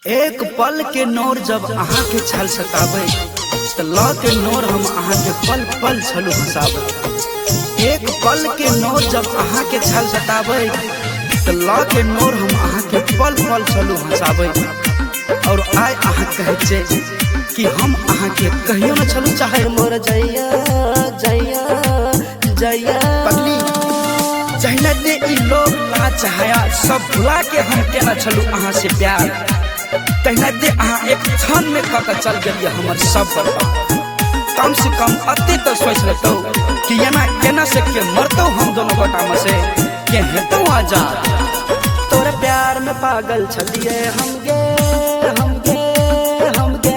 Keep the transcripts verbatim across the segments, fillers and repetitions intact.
एक पल के नोर जब अहाँ के छल सतावे तो ल के नोर हम अहाँ के पल पल छलू हंसावे। एक पल के नोर जब अहाँ के छल सतावे तो ल के नोर हम अहाँ के पल पल छलू हंसावे। और आय अहाँ कहे छे कि हम अहाँ के कहियो न छलू चाहे। मोर जैया जैया जैया पगली जहिना दे ई लोग ला चाहया सब भुला के हम केना छलू अहाँ से प्यार। तहिना दे अहाँ एक क्षण में कक चल गेलिए हमर सब बर्बाद। कम से कम अति तो सोच लेतो कि एना केना से के मरतो हम दोनों गोटा में से के हेतौ आजाद। तोरे प्यार में पागल छलिए हम गे हम गे हम गे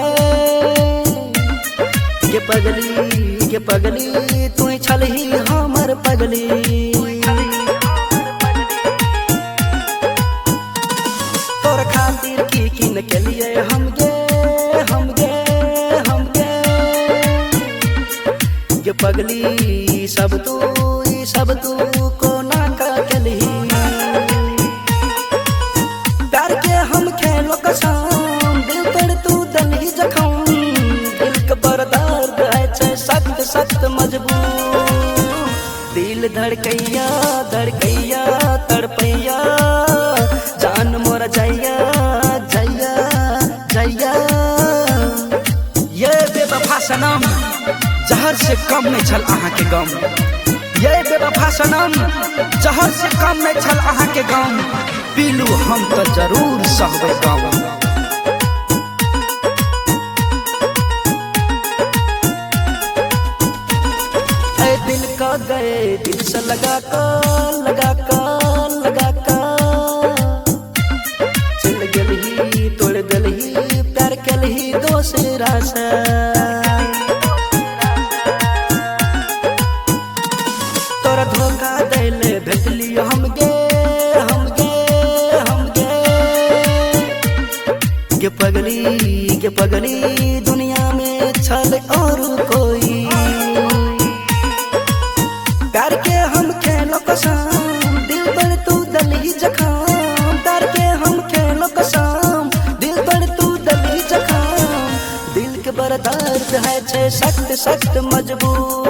ये पगली ये पगली तू ही छलही हमर पगली। तोर खातिर की किन के लिए हम गे हम गे हम गे ये पगली सब तू ही सब तू को ना का चलही। प्यार के हम खेलो कसम दिल पर तू दलही जखम। दिल के बर्दार है छे सख्त सख्त मजबूर। दिल धड़कैया धड़कैया तड़पैया जान मोर जैया जैया जैया। ये बेवफा सनम जहर से कम नहीं छल अहाँ के गम। ये बेवफा सनम जहर से कम नहीं छल अहाँ के गम। पीलू हम तो जरूर सहबे गम। दिल का गए दिल से लगा कर लगा कर लगा कर चल गलही तोड़ दलही प्यार कलही दोसरा से। तोरा धोखा दैले भेटलियो हम गे हम गे हम गे ये पगली ये पगली दुनिया में छल और कोई। प्यार के हम खेलो कसम दिल पर तू दलही जखम। प्यार के हम खेलो कसम दिल पर तू दलही जखम। दिल के बर्दार है छे सख्त सख्त मजबूर।